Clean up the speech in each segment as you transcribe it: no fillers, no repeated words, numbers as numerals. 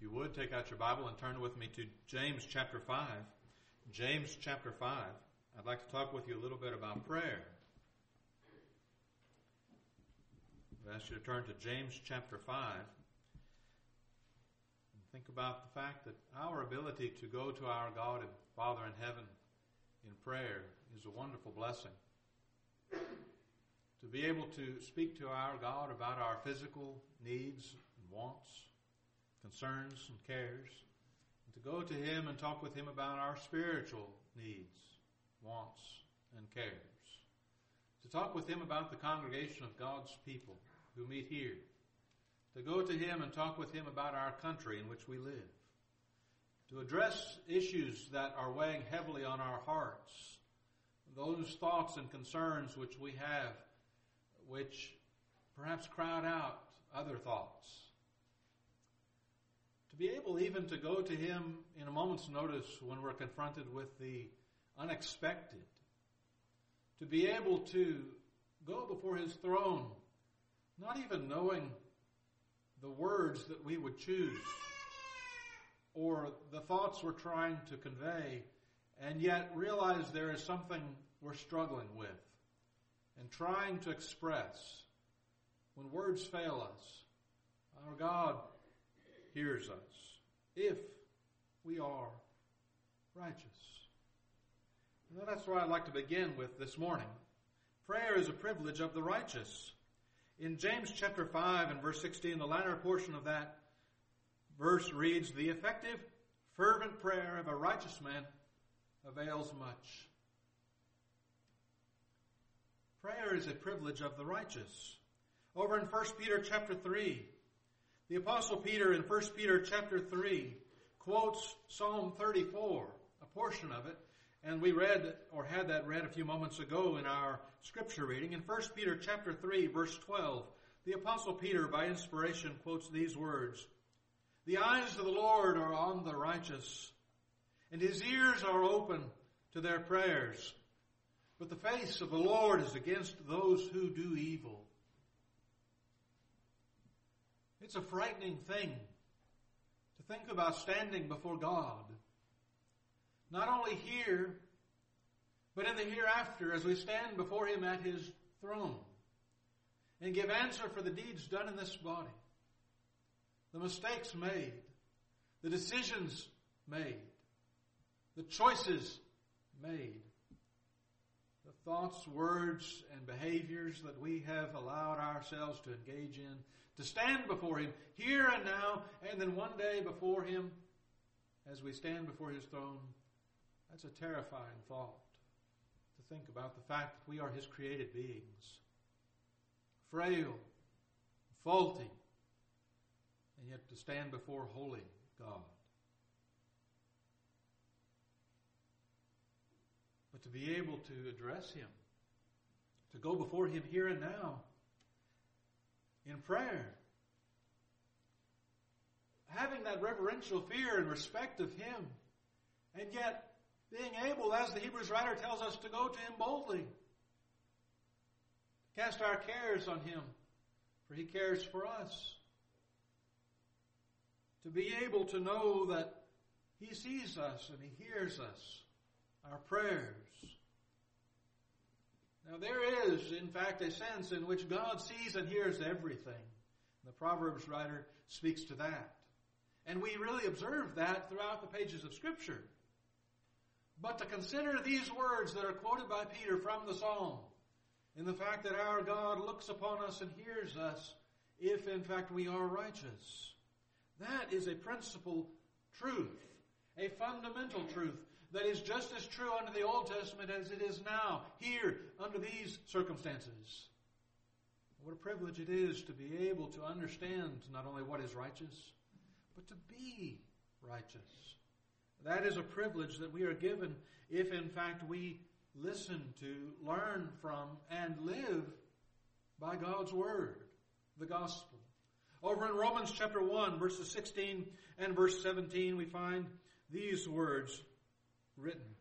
If you would, take out your Bible and turn with me to James chapter 5. James chapter 5. I'd like to talk with you a little bit about prayer. I've asked you to turn to James chapter 5 and think about the fact that our ability to go to our God and Father in heaven in prayer is a wonderful blessing. To be able to speak to our God about our physical needs and wants, concerns and cares, and to go to Him and talk with Him about our spiritual needs, wants, and cares. To talk with Him about the congregation of God's people who meet here. To go to Him and talk with Him about our country in which we live. To address issues that are weighing heavily on our hearts. Those thoughts and concerns which we have, which perhaps crowd out other thoughts. To be able even to go to Him in a moment's notice when we're confronted with the unexpected. To be able to go before His throne, not even knowing the words that we would choose or the thoughts we're trying to convey, and yet realize there is something we're struggling with and trying to express. When words fail us, our God hears us if we are righteous. And that's where I'd like to begin with this morning. Prayer is a privilege of the righteous. In James chapter 5 and verse 16, the latter portion of that verse reads, "The effective, fervent prayer of a righteous man avails much." Prayer is a privilege of the righteous. Over in 1 Peter chapter 3, the Apostle Peter in 1 Peter chapter 3 quotes Psalm 34, a portion of it, and we read or had that read a few moments ago in our scripture reading. In 1 Peter chapter 3 verse 12, the Apostle Peter by inspiration quotes these words, "The eyes of the Lord are on the righteous, and His ears are open to their prayers. But the face of the Lord is against those who do evil." It's a frightening thing to think about standing before God. Not only here, but in the hereafter as we stand before Him at His throne and give answer for the deeds done in this body, the mistakes made, the decisions made, the choices made, the thoughts, words, and behaviors that we have allowed ourselves to engage in, to stand before Him here and now, and then one day before Him as we stand before His throne. That's a terrifying thought, to think about the fact that we are His created beings, frail, faulty, and yet to stand before holy God. But to be able to address Him, to go before Him here and now in prayer, having that reverential fear and respect of Him, and yet being able, as the Hebrews writer tells us, to go to Him boldly, to cast our cares on Him, for He cares for us. To be able to know that He sees us and He hears us, our prayers. Now there is, in fact, a sense in which God sees and hears everything. The Proverbs writer speaks to that. And we really observe that throughout the pages of Scripture. But to consider these words that are quoted by Peter from the Psalm, in the fact that our God looks upon us and hears us, if in fact we are righteous, that is a principal truth, a fundamental truth that is just as true under the Old Testament as it is now, here, under these circumstances. What a privilege it is to be able to understand not only what is righteous, but to be righteous. That is a privilege that we are given if in fact we listen to, learn from, and live by God's Word, the Gospel. Over in Romans chapter 1, verses 16 and verse 17, we find these words written.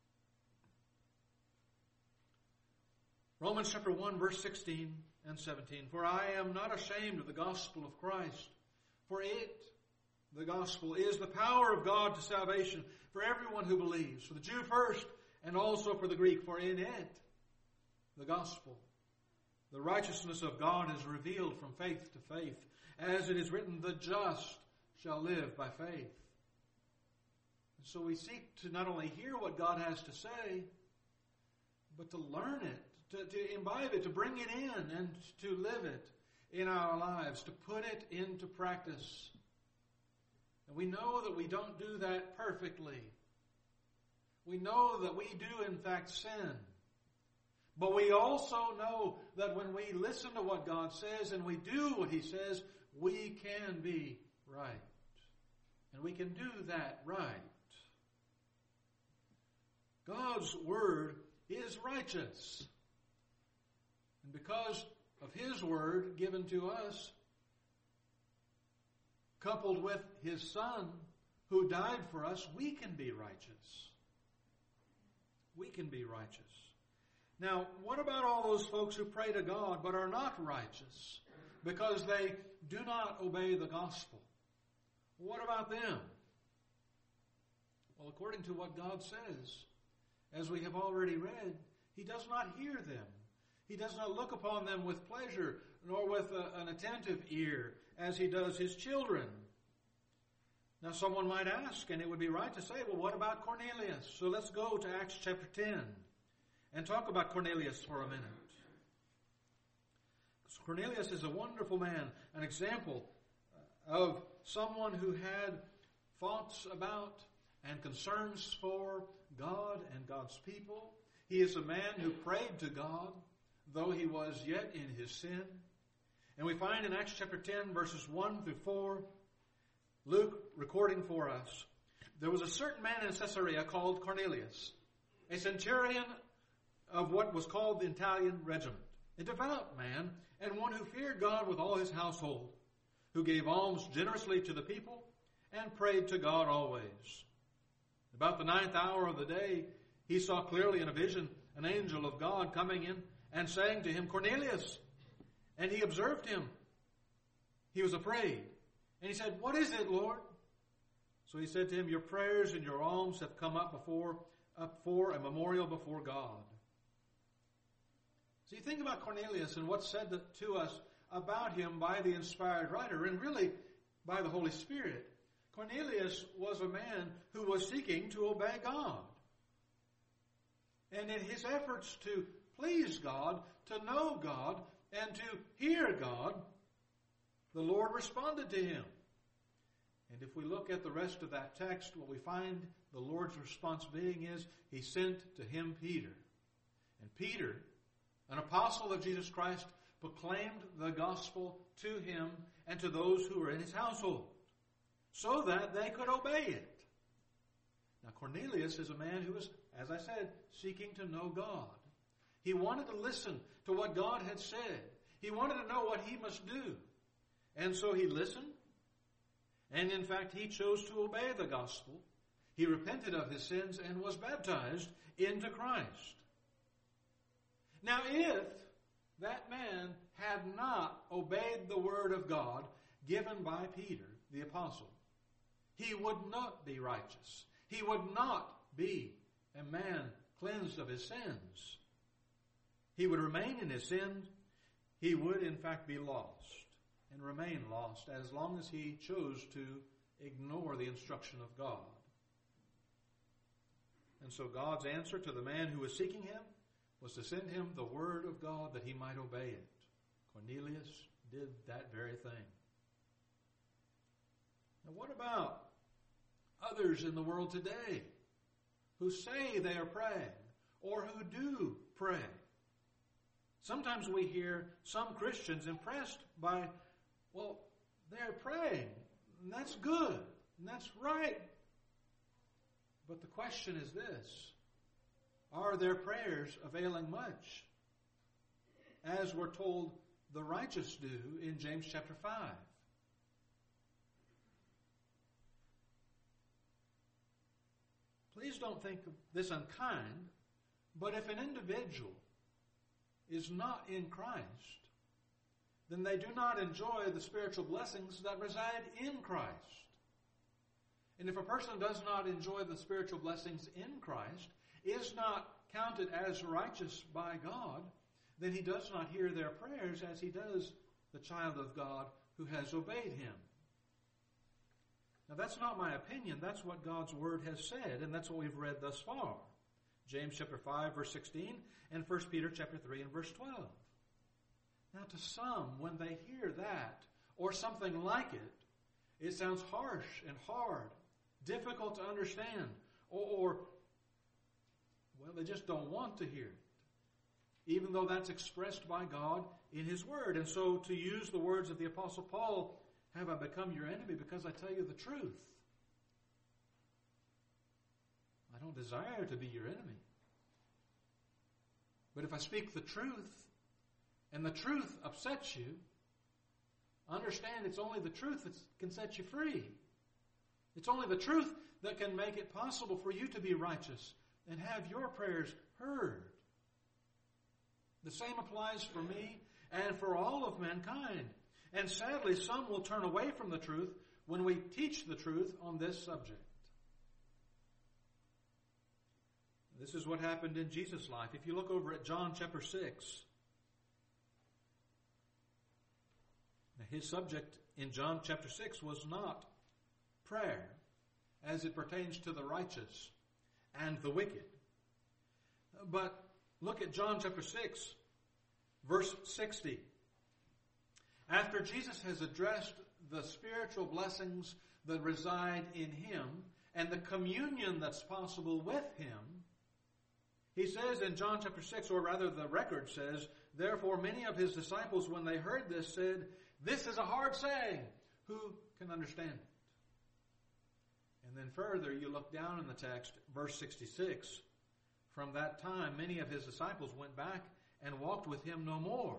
Romans chapter 1, verse 16 and 17. "For I am not ashamed of the gospel of Christ, for it The gospel is the power of God to salvation for everyone who believes, for the Jew first and also for the Greek, for in it, the gospel, the righteousness of God is revealed from faith to faith. As it is written, the just shall live by faith. And so we seek to not only hear what God has to say, but to learn it, to imbibe it, to bring it in and to live it in our lives, to put it into practice. And we know that we don't do that perfectly. We know that we do in fact sin. But we also know that when we listen to what God says and we do what He says, we can be right. And we can do that right. God's Word is righteous. And because of His Word given to us, coupled with His Son who died for us, we can be righteous. We can be righteous. Now, what about all those folks who pray to God but are not righteous because they do not obey the gospel? What about them? Well, according to what God says, as we have already read, He does not hear them. He does not look upon them with pleasure, nor with an attentive ear, as He does His children. Now, someone might ask, and it would be right to say, well, what about Cornelius? So let's go to Acts chapter 10 and talk about Cornelius for a minute. Cornelius is a wonderful man, an example of someone who had thoughts about and concerns for God and God's people. He is a man who prayed to God, though he was yet in his sin. And we find in Acts chapter 10, verses 1 through 4, Luke recording for us, there was a certain man in Caesarea called Cornelius, a centurion of what was called the Italian regiment, a devout man, and one who feared God with all his household, who gave alms generously to the people and prayed to God always. About the 9th hour of the day, he saw clearly in a vision an angel of God coming in and saying to him, Cornelius. And he observed him. He was afraid. And he said, what is it, Lord? So he said to him, your prayers and your alms have come up for a memorial before God. So you think about Cornelius and what's said to us about him by the inspired writer, and really by the Holy Spirit. Cornelius was a man who was seeking to obey God. And in his efforts to please God, to know God, and to hear God, the Lord responded to him. And if we look at the rest of that text, what we find the Lord's response being is, He sent to him Peter. And Peter, an apostle of Jesus Christ, proclaimed the gospel to him and to those who were in his household, so that they could obey it. Now Cornelius is a man who was, as I said, seeking to know God. He wanted to listen to what God had said. He wanted to know what he must do. And so he listened, and in fact he chose to obey the gospel. He repented of his sins and was baptized into Christ. Now if that man had not obeyed the word of God given by Peter, the apostle, he would not be righteous. He would not be a man cleansed of his sins. He would remain in his sin. He would in fact be lost and remain lost as long as he chose to ignore the instruction of God. And so God's answer to the man who was seeking him was to send him the word of God that he might obey it. Cornelius did that very thing. Now what about others in the world today who say they are praying or who do pray? Sometimes we hear some Christians impressed by, well, they're praying, and that's good, and that's right. But the question is this: are their prayers availing much? As we're told the righteous do in James chapter 5. Please don't think this unkind, but if an individual is not in Christ, then they do not enjoy the spiritual blessings that reside in Christ. And if a person does not enjoy the spiritual blessings in Christ, is not counted as righteous by God, then he does not hear their prayers as he does the child of God who has obeyed him. Now that's not my opinion. That's what God's Word has said, and that's what we've read thus far. James chapter 5, verse 16, and 1 Peter chapter 3 and verse 12. Now to some, when they hear that, or something like it, it sounds harsh and hard, difficult to understand, or well, they just don't want to hear it, even though that's expressed by God in His Word. And so, to use the words of the Apostle Paul, have I become your enemy because I tell you the truth? I don't desire to be your enemy. But if I speak the truth, and the truth upsets you, understand it's only the truth that can set you free. It's only the truth that can make it possible for you to be righteous and have your prayers heard. The same applies for me and for all of mankind. And sadly, some will turn away from the truth when we teach the truth on this subject. This is what happened in Jesus' life. If you look over at John chapter 6, his subject in John chapter 6 was not prayer as it pertains to the righteous and the wicked. But look at John chapter 6, verse 60. After Jesus has addressed the spiritual blessings that reside in Him and the communion that's possible with Him, He says in John chapter 6, or rather the record says, therefore many of His disciples, when they heard this, said, this is a hard saying. Who can understand it? And then further, you look down in the text, verse 66. From that time, many of His disciples went back and walked with Him no more.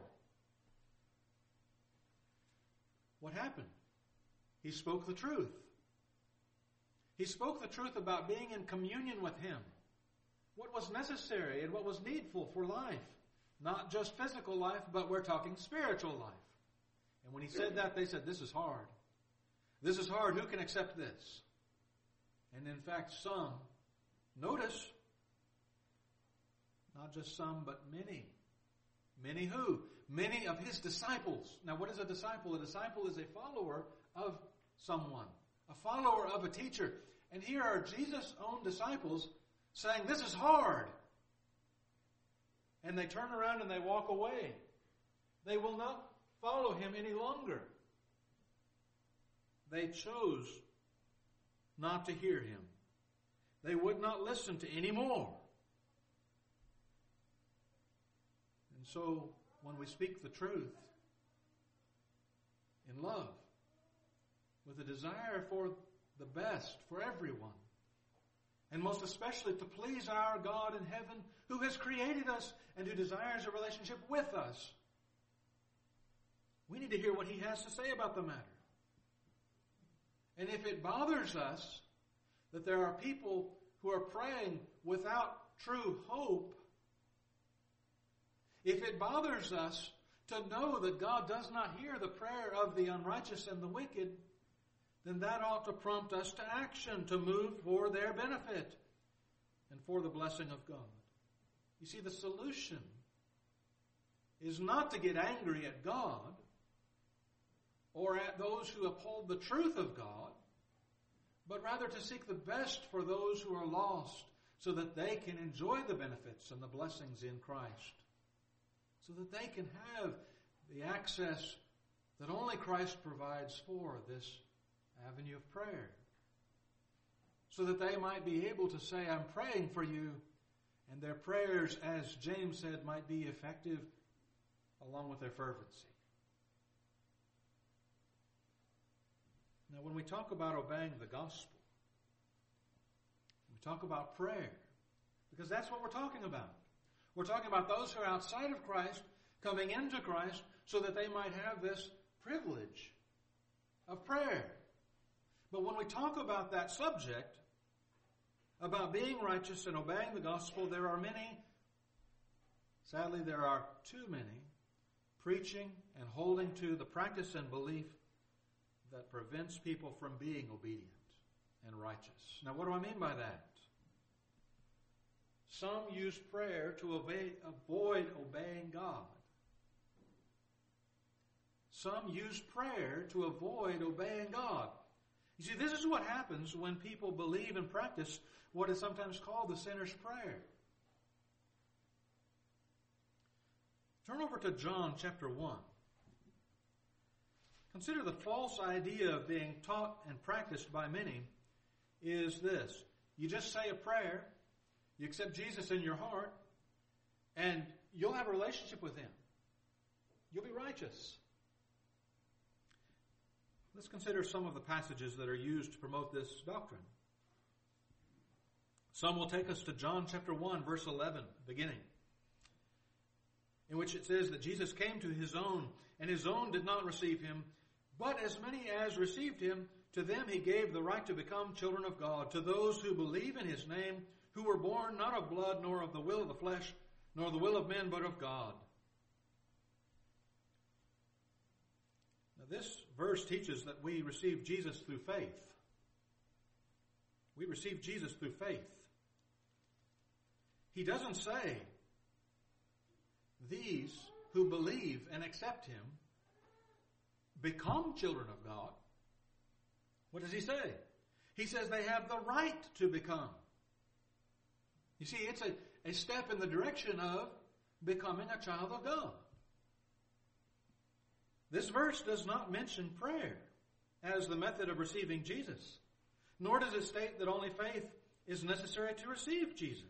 What happened? He spoke the truth. He spoke the truth about being in communion with Him. What was necessary and what was needful for life. Not just physical life, but we're talking spiritual life. And when He said that, they said, this is hard. This is hard. Who can accept this? And in fact, some, notice, not just some, but many. Many who? Many of His disciples. Now, what is a disciple? A disciple is a follower of someone, a follower of a teacher. And here are Jesus' own disciples saying, this is hard. And they turn around and they walk away. They will not follow Him any longer. They chose not to hear Him. They would not listen to any more. And so, when we speak the truth in love, with a desire for the best for everyone, and most especially to please our God in heaven, who has created us and who desires a relationship with us, we need to hear what He has to say about the matter. And if it bothers us that there are people who are praying without true hope, if it bothers us to know that God does not hear the prayer of the unrighteous and the wicked, then that ought to prompt us to action, to move for their benefit and for the blessing of God. You see, the solution is not to get angry at God or at those who uphold the truth of God, but rather to seek the best for those who are lost so that they can enjoy the benefits and the blessings in Christ, so that they can have the access that only Christ provides for this avenue of prayer, so that they might be able to say, I'm praying for you, and their prayers, as James said, might be effective along with their fervency. Now, when we talk about obeying the gospel, we talk about prayer, because that's what we're talking about. We're talking about those who are outside of Christ coming into Christ so that they might have this privilege of prayer. But when we talk about that subject, about being righteous and obeying the gospel, there are many, sadly there are too many, preaching and holding to the practice and belief that prevents people from being obedient. and righteous. Now, what do I mean by that? Some use prayer to avoid obeying God. Some use prayer to avoid obeying God. You see, this is what happens when people believe and practice what is sometimes called the sinner's prayer. Turn over to John chapter 1. Consider the false idea of being taught and practiced by many is this. You just say a prayer, you accept Jesus in your heart, and you'll have a relationship with Him. You'll be righteous. Let's consider some of the passages that are used to promote this doctrine. Some will take us to John chapter 1, verse 11, beginning, in which it says that Jesus came to His own, and His own did not receive Him, but as many as received Him, to them He gave the right to become children of God, to those who believe in His name, who were born not of blood, nor of the will of the flesh, nor the will of men, but of God. Now this verse teaches that we receive Jesus through faith. We receive Jesus through faith. He doesn't say, these who believe and accept Him become children of God. What does He say? He says they have the right to become. You see, it's a step in the direction of becoming a child of God. This verse does not mention prayer as the method of receiving Jesus, nor does it state that only faith is necessary to receive Jesus.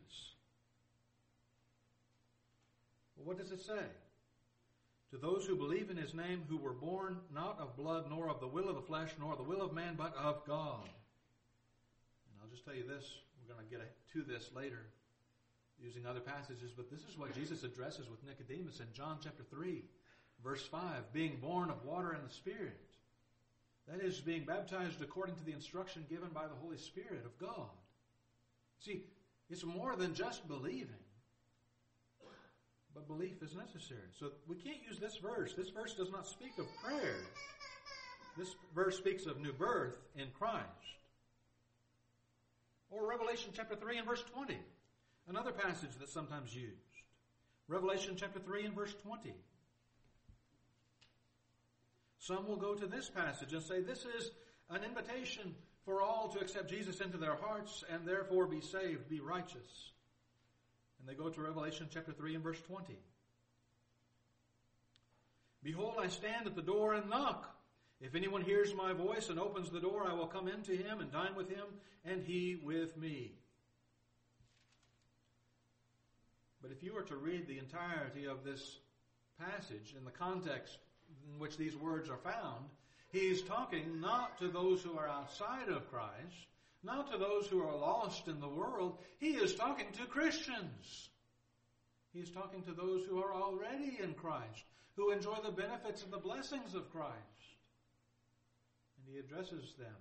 Well, what does it say? To those who believe in His name, who were born not of blood, nor of the will of the flesh, nor the will of man, but of God. And I'll just tell you this, we're going to get to this later using other passages, but this is what Jesus addresses with Nicodemus in John chapter 3, verse 5, being born of water and the Spirit. That is, being baptized according to the instruction given by the Holy Spirit of God. See, it's more than just believing. But belief is necessary. So we can't use this verse. This verse does not speak of prayer. This verse speaks of new birth in Christ. Or Revelation chapter 3 and verse 20. Another passage that's sometimes used. Revelation chapter 3 and verse 20. Some will go to this passage and say this is an invitation for all to accept Jesus into their hearts and therefore be saved, be righteous. And they go to Revelation chapter 3 and verse 20. Behold, I stand at the door and knock. If anyone hears my voice and opens the door, I will come into him and dine with him, and he with me. But if you were to read the entirety of this passage in the context in which these words are found, he's talking not to those who are outside of Christ, not to those who are lost in the world. He is talking to Christians. He is talking to those who are already in Christ, who enjoy the benefits and the blessings of Christ. And he addresses them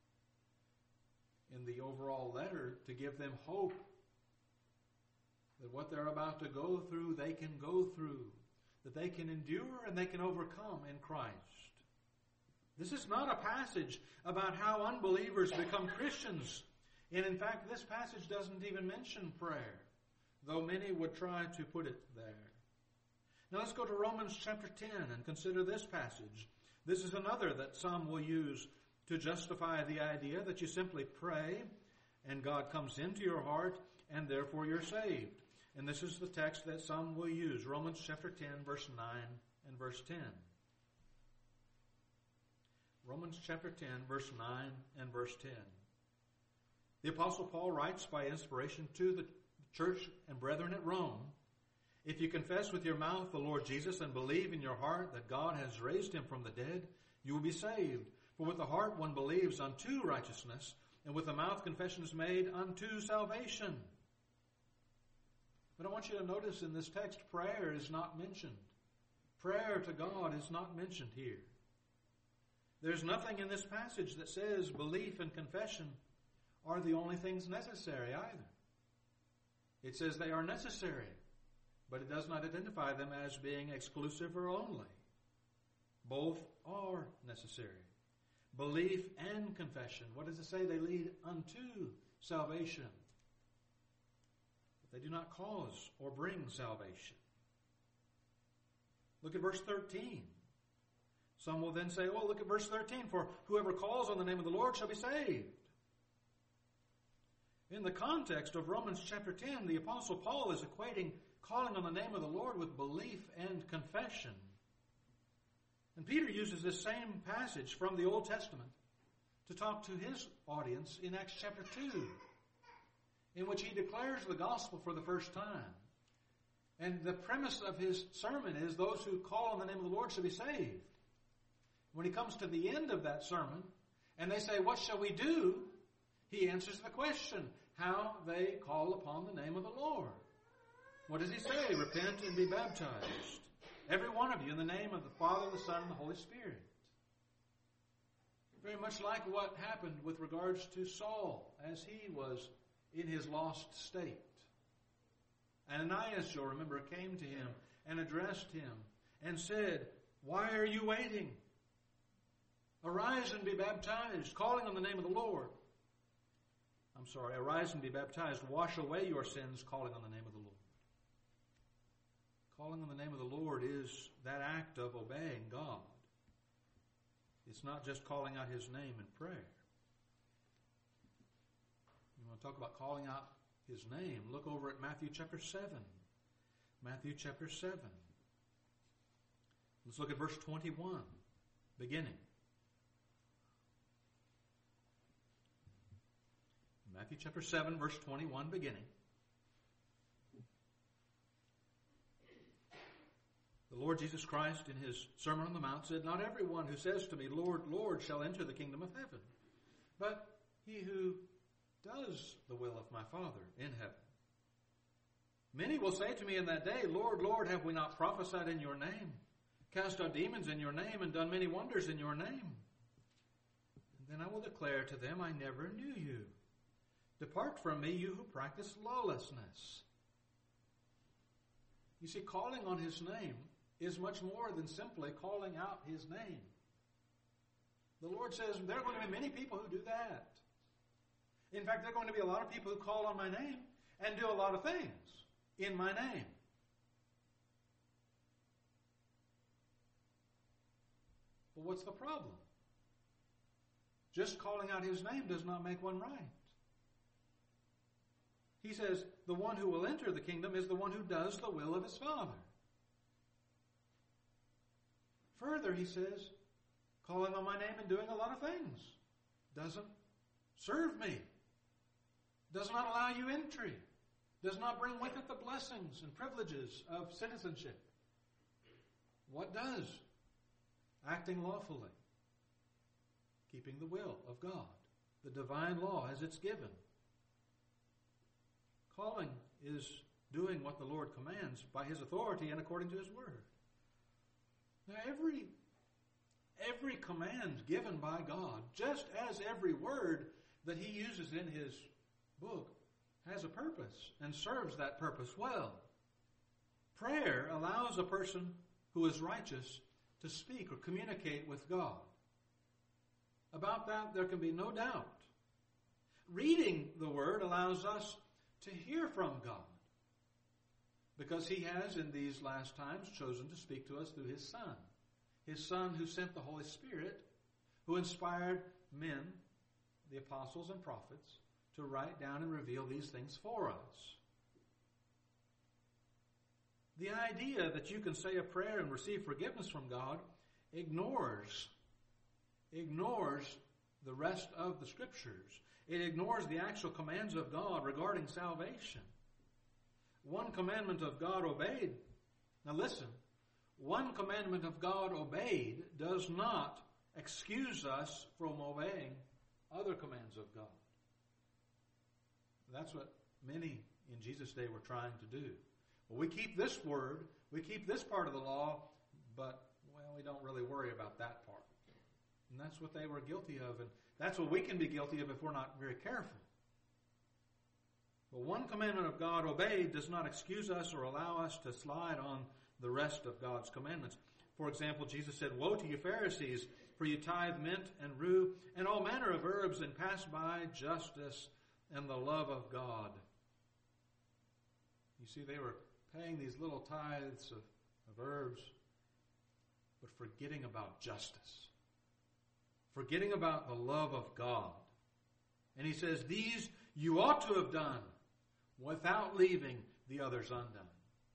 in the overall letter to give them hope that what they're about to go through, they can go through, that they can endure and they can overcome in Christ. This is not a passage about how unbelievers become Christians. And in fact, this passage doesn't even mention prayer, though many would try to put it there. Now let's go to Romans chapter 10 and consider this passage. This is another that some will use to justify the idea that you simply pray and God comes into your heart and therefore you're saved. And this is the text that some will use, Romans chapter 10, verse 9 and verse 10. Romans chapter 10, verse 9 and verse 10. The Apostle Paul writes by inspiration to the church and brethren at Rome, if you confess with your mouth the Lord Jesus and believe in your heart that God has raised him from the dead, you will be saved. For with the heart one believes unto righteousness, and with the mouth confession is made unto salvation. But I want you to notice in this text, prayer is not mentioned. Prayer to God is not mentioned here. There's nothing in this passage that says belief and confession are the only things necessary either. It says they are necessary, but it does not identify them as being exclusive or only. Both are necessary. belief and confession. What does it say? They lead unto salvation. But they do not cause or bring salvation. Look at verse 13. Some will then say, oh, look at verse 13. For whoever calls on the name of the Lord shall be saved. In the context of Romans chapter 10, the Apostle Paul is equating calling on the name of the Lord with belief and confession. And Peter uses this same passage from the Old Testament to talk to his audience in Acts chapter 2, in which he declares the gospel for the first time. And the premise of his sermon is those who call on the name of the Lord shall be saved. When he comes to the end of that sermon, and they say, what shall we do? He answers the question, how they call upon the name of the Lord. What does he say? Repent and be baptized, every one of you, in the name of the Father, the Son, and the Holy Spirit. Very much like what happened with regards to Saul as he was in his lost state. Ananias, you'll remember, came to him and addressed him and said, why are you waiting? Arise and be baptized, calling on the name of the Lord. Arise and be baptized, wash away your sins, calling on the name of the Lord. Calling on the name of the Lord is that act of obeying God. It's not just calling out His name in prayer. You want to talk about calling out His name? Look over at Matthew chapter 7. Matthew chapter 7. Let's look at verse 21, beginning. Matthew chapter 7, verse 21, beginning. The Lord Jesus Christ in His Sermon on the Mount said, not everyone who says to me, Lord, Lord, shall enter the kingdom of heaven, but he who does the will of my Father in heaven. Many will say to me in that day, Lord, Lord, have we not prophesied in your name, cast out demons in your name, and done many wonders in your name? And then I will declare to them, I never knew you. Depart from me, you who practice lawlessness. You see, calling on His name is much more than simply calling out His name. The Lord says there are going to be many people who do that. In fact, there are going to be a lot of people who call on my name and do a lot of things in my name. But what's the problem? Just calling out His name does not make one right. He says, the one who will enter the kingdom is the one who does the will of his Father. Further, he says, calling on my name and doing a lot of things doesn't serve me, does not allow you entry, does not bring with it the blessings and privileges of citizenship. What does? Acting lawfully, keeping the will of God, the divine law as it's given. Calling is doing what the Lord commands by His authority and according to His word. Now every command given by God, just as every word that He uses in His book, has a purpose and serves that purpose well. Prayer allows a person who is righteous to speak or communicate with God. About that, there can be no doubt. Reading the Word allows us to hear from God, because He has in these last times chosen to speak to us through His Son who sent the Holy Spirit, who inspired men, the apostles and prophets, to write down and reveal these things for us. The idea that you can say a prayer and receive forgiveness from God ignores the rest of the Scriptures. It ignores the actual commands of God regarding salvation. One commandment of God obeyed. Now listen, one commandment of God obeyed does not excuse us from obeying other commands of God. That's what many in Jesus' day were trying to do. Well, we keep this word, we keep this part of the law, but, we don't really worry about that part. And that's what they were guilty of, and that's what we can be guilty of if we're not very careful. But one commandment of God obeyed does not excuse us or allow us to slide on the rest of God's commandments. For example, Jesus said, woe to you Pharisees, for you tithe mint and rue and all manner of herbs, and pass by justice and the love of God. You see, they were paying these little tithes of herbs, but forgetting about justice. Forgetting about the love of God. And he says, these you ought to have done without leaving the others undone.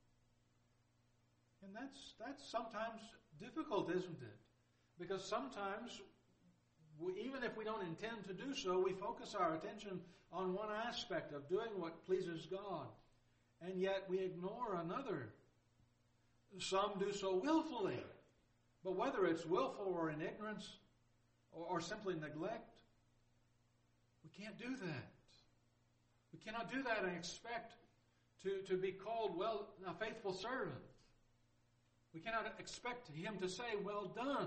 And that's sometimes difficult, isn't it? Because sometimes, even if we don't intend to do so, we focus our attention on one aspect of doing what pleases God, and yet we ignore another. Some do so willfully, but whether it's willful or in ignorance or simply neglect, we can't do that. We cannot do that and expect to be called, well, a faithful servant. We cannot expect him to say, well done,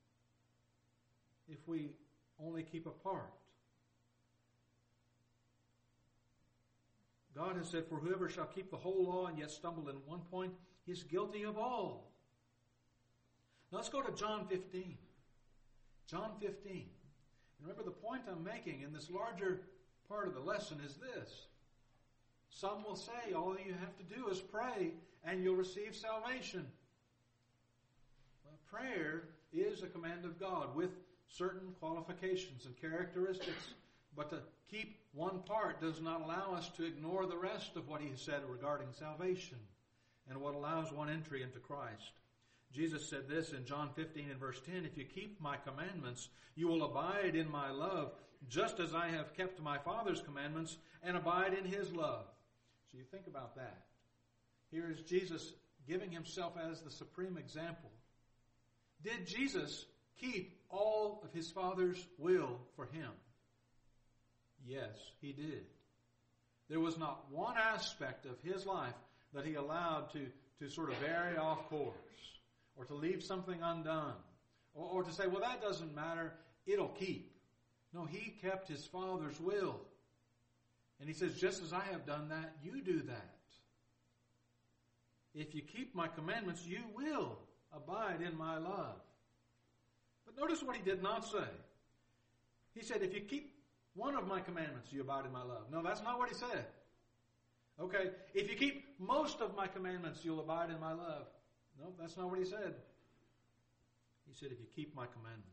if we only keep apart. God has said, for whoever shall keep the whole law and yet stumble in one point, he is guilty of all. Now let's go to John 15. John 15. And remember, the point I'm making in this larger part of the lesson is this. Some will say all you have to do is pray and you'll receive salvation. Well, prayer is a command of God with certain qualifications and characteristics. But to keep one part does not allow us to ignore the rest of what he has said regarding salvation and what allows one entry into Christ. Jesus said this in John 15 and verse 10, if you keep my commandments, you will abide in my love, just as I have kept my Father's commandments and abide in his love. So you think about that. Here is Jesus giving himself as the supreme example. Did Jesus keep all of his Father's will for him? Yes, he did. There was not one aspect of his life that he allowed to sort of vary off course or to leave something undone or to say, well, that doesn't matter, it'll keep. No, he kept his Father's will. And he says, just as I have done that, you do that. If you keep my commandments, you will abide in my love. But notice what he did not say. He said, if you keep one of my commandments, you abide in my love. No, that's not what he said. Okay, if you keep most of my commandments, you'll abide in my love. No, that's not what he said. He said, if you keep my commandments.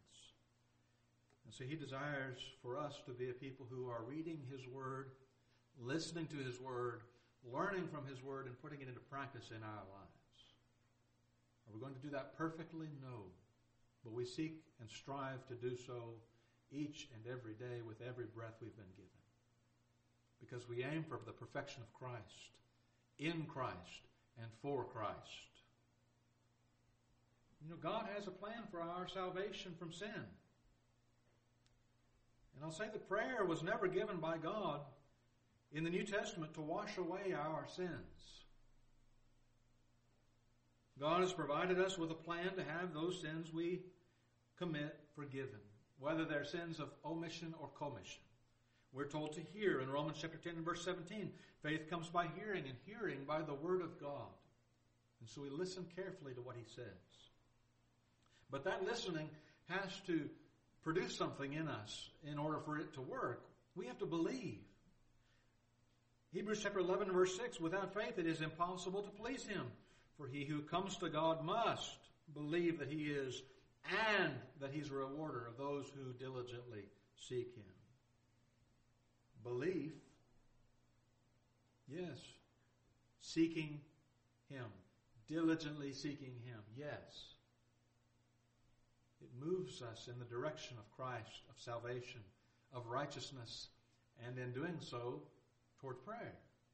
And so he desires for us to be a people who are reading his word, listening to his word, learning from his word, and putting it into practice in our lives. Are we going to do that perfectly? No. But we seek and strive to do so each and every day with every breath we've been given. Because we aim for the perfection of Christ, in Christ, and for Christ. You know, God has a plan for our salvation from sin. And I'll say that prayer was never given by God in the New Testament to wash away our sins. God has provided us with a plan to have those sins we commit forgiven, whether they're sins of omission or commission. We're told to hear in Romans chapter 10 and verse 17, faith comes by hearing, and hearing by the word of God. And so we listen carefully to what he says. But that listening has to produce something in us in order for it to work. We have to believe. Hebrews chapter 11 verse 6, without faith it is impossible to please him. For he who comes to God must believe that he is, and that he's a rewarder of those who diligently seek him. Belief, yes. Seeking him, diligently seeking him, yes. It moves us in the direction of Christ, of salvation, of righteousness, and in doing so, toward prayer.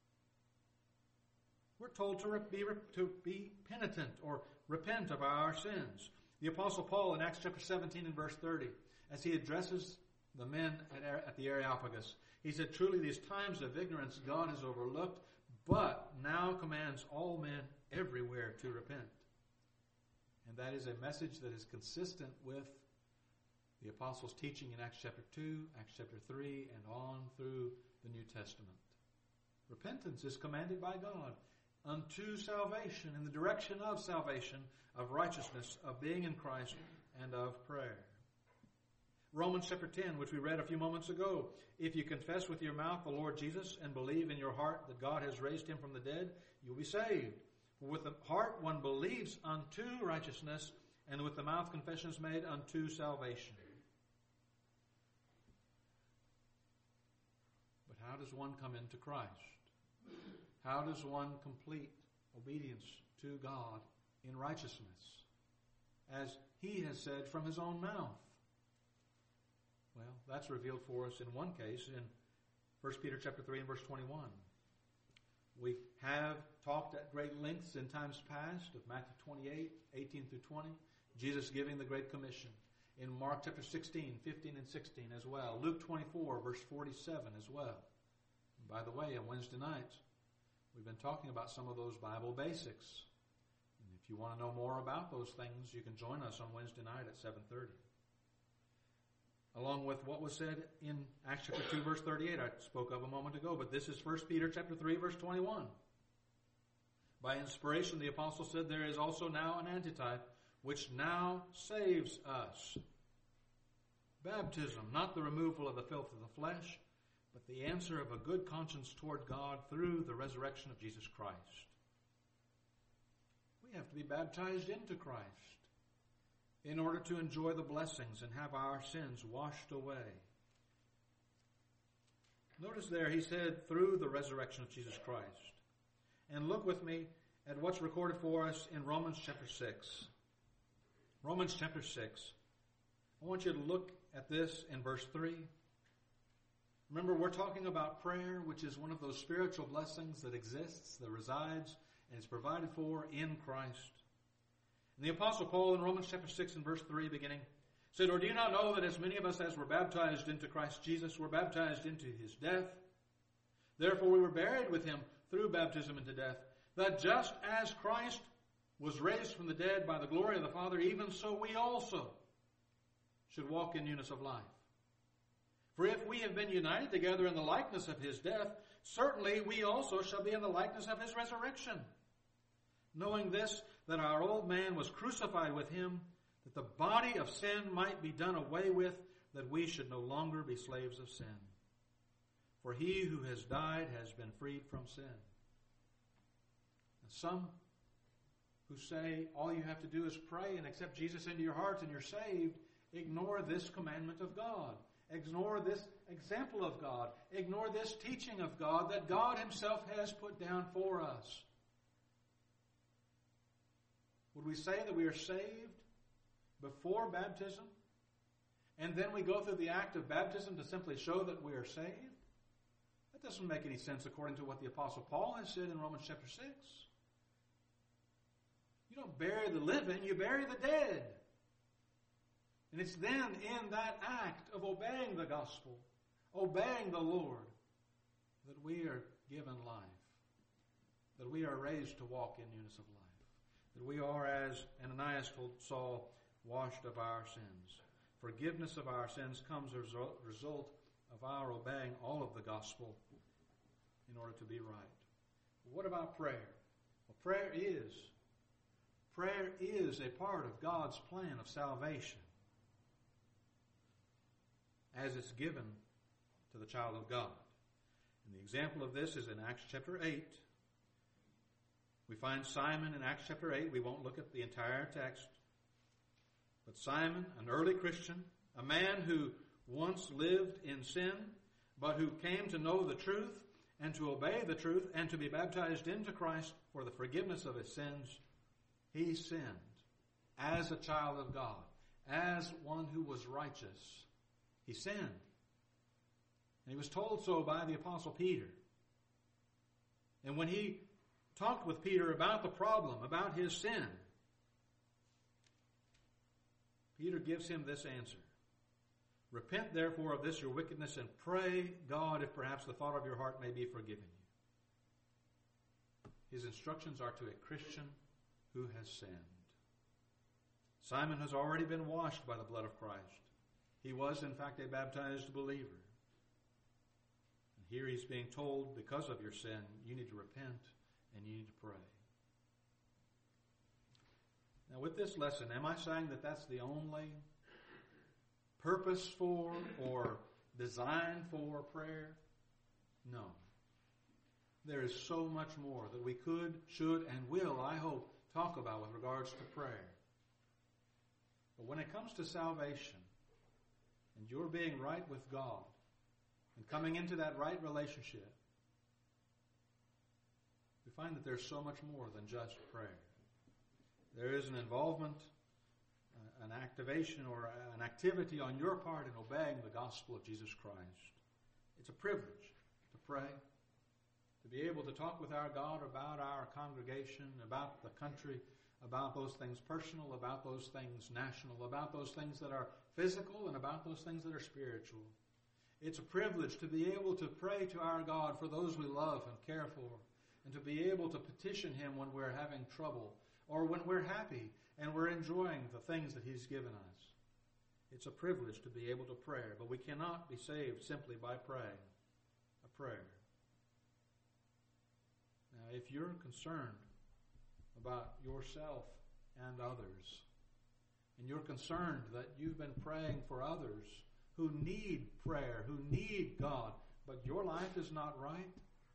We're told to be penitent or repent of our sins. The Apostle Paul in Acts chapter 17 and verse 30, as he addresses the men at the Areopagus, he said, truly these times of ignorance God has overlooked, but now commands all men everywhere to repent. And that is a message that is consistent with the Apostles' teaching in Acts chapter 2, Acts chapter 3, and on through the New Testament. Repentance is commanded by God unto salvation, in the direction of salvation, of righteousness, of being in Christ, and of prayer. Romans chapter 10, which we read a few moments ago. If you confess with your mouth the Lord Jesus and believe in your heart that God has raised him from the dead, you will be saved. For with the heart one believes unto righteousness, and with the mouth confession is made unto salvation. But how does one come into Christ? How does one complete obedience to God in righteousness, as he has said from his own mouth? Well, that's revealed for us in one case in 1 Peter chapter 3 and verse 21. We have talked at great lengths in times past of Matthew 28, 18 through 20, Jesus giving the Great Commission. In Mark chapter 16, 15 and 16 as well. Luke 24, verse 47 as well. And by the way, on Wednesday nights, we've been talking about some of those Bible basics. And if you want to know more about those things, you can join us on Wednesday night at 7:30. Along with what was said in Acts chapter 2, verse 38, I spoke of a moment ago, but this is 1 Peter chapter 3, verse 21. By inspiration, the apostle said, there is also now an antitype, which now saves us. Baptism, not the removal of the filth of the flesh, but the answer of a good conscience toward God through the resurrection of Jesus Christ. We have to be baptized into Christ in order to enjoy the blessings and have our sins washed away. Notice there, he said, through the resurrection of Jesus Christ. And look with me at what's recorded for us in Romans chapter 6. Romans chapter 6. I want you to look at this in verse 3. Remember, we're talking about prayer, which is one of those spiritual blessings that exists, that resides, and is provided for in Christ. And the Apostle Paul in Romans chapter 6 and verse 3 beginning said, or do you not know that as many of us as were baptized into Christ Jesus were baptized into his death? Therefore we were buried with him through baptism into death, that just as Christ was raised from the dead by the glory of the Father, even so we also should walk in newness of life. For if we have been united together in the likeness of his death, certainly we also shall be in the likeness of his resurrection. Knowing this, that our old man was crucified with him, that the body of sin might be done away with, that we should no longer be slaves of sin. For he who has died has been freed from sin. And some who say all you have to do is pray and accept Jesus into your heart and you're saved, ignore this commandment of God. Ignore this example of God. Ignore this teaching of God that God himself has put down for us. Would we say that we are saved before baptism, and then we go through the act of baptism to simply show that we are saved? That doesn't make any sense according to what the Apostle Paul has said in Romans chapter 6. You don't bury the living, you bury the dead. And it's then in that act of obeying the gospel, obeying the Lord, that we are given life, that we are raised to walk in newness of life. That we are, as Ananias told Saul, washed of our sins. Forgiveness of our sins comes as a result of our obeying all of the gospel in order to be right. But what about prayer? Well, prayer is a part of God's plan of salvation as it's given to the child of God. And the example of this is in Acts chapter 8. We find Simon in Acts chapter 8. We won't look at the entire text. But Simon, an early Christian, a man who once lived in sin, but who came to know the truth and to obey the truth and to be baptized into Christ for the forgiveness of his sins, he sinned as a child of God, as one who was righteous. He sinned. And he was told so by the Apostle Peter. And when he talked with Peter about the problem, about his sin, Peter gives him this answer. Repent therefore of this your wickedness and pray God if perhaps the thought of your heart may be forgiven you. His instructions are to a Christian who has sinned. Simon has already been washed by the blood of Christ. He was in fact a baptized believer. And here he's being told, because of your sin, you need to repent and you need to pray. Now with this lesson, am I saying that that's the only purpose for or design for prayer? No. There is so much more that we could, should, and will, I hope, talk about with regards to prayer. But when it comes to salvation, and you're being right with God, and coming into that right relationship, we find that there's so much more than just prayer. There is an involvement, an activation, or an activity on your part in obeying the gospel of Jesus Christ. It's a privilege to pray, to be able to talk with our God about our congregation, about the country, about those things personal, about those things national, about those things that are physical, and about those things that are spiritual. It's a privilege to be able to pray to our God for those we love and care for, and to be able to petition Him when we're having trouble, or when we're happy and we're enjoying the things that He's given us. It's a privilege to be able to pray, but we cannot be saved simply by praying a prayer. Now, if you're concerned about yourself and others, and you're concerned that you've been praying for others who need prayer, who need God, but your life is not right,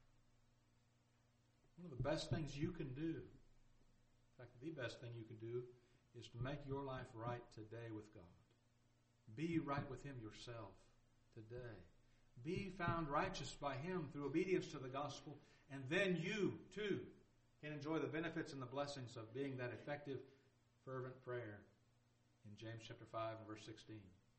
one of the best things you can do, in fact, the best thing you can do, is to make your life right today with God. Be right with Him yourself today. Be found righteous by Him through obedience to the gospel, and then you, too, can enjoy the benefits and the blessings of being that effective, fervent prayer in James chapter 5 and verse 16.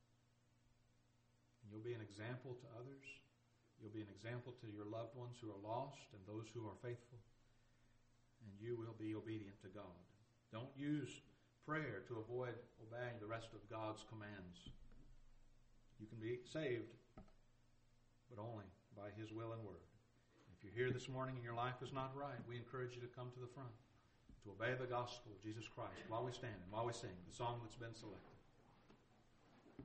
And you'll be an example to others. You'll be an example to your loved ones who are lost and those who are faithful. And you will be obedient to God. Don't use prayer to avoid obeying the rest of God's commands. You can be saved, but only by His will and word. If you're here this morning and your life is not right, we encourage you to come to the front, to obey the gospel of Jesus Christ while we stand and while we sing the song that's been selected.